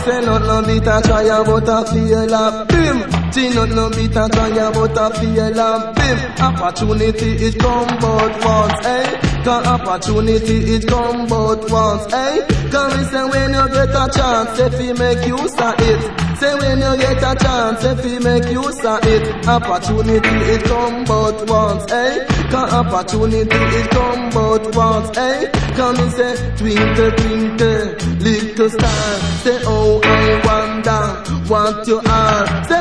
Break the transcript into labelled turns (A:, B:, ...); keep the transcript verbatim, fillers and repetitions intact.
A: say not no bitter try but a fail and bim. She not no bitter try but a fail and bim. Opportunity it come but once, eh? Cause opportunity it come but once, eh? Cause me say when you get a chance, if you make use of it. Say when you get a chance, if you make use of it. Opportunity it come but once, eh? Cause opportunity it come but once, eh? Cause me say twinkle twinkle little star. Say oh I wonder what you are. Say